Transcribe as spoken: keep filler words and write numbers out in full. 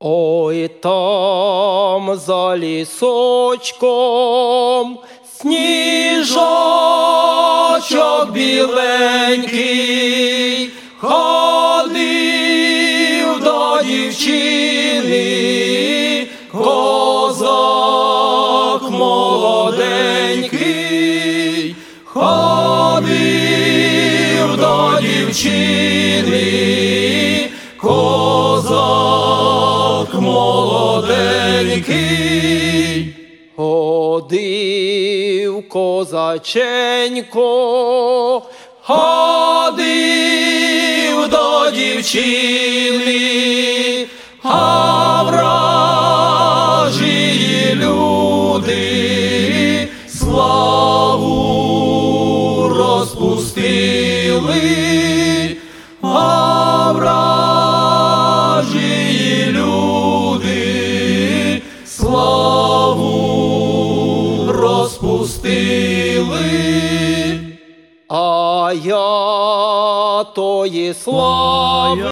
Ой, там за лісочком сніжочок біленький ходив до дівчини, козак молоденький ходив до дівчини, козак молоденький. Ходив козаченько, ходив до дівчини, а вражі люди славу розпустили, а вражі люди славу розпустили. А я тої слави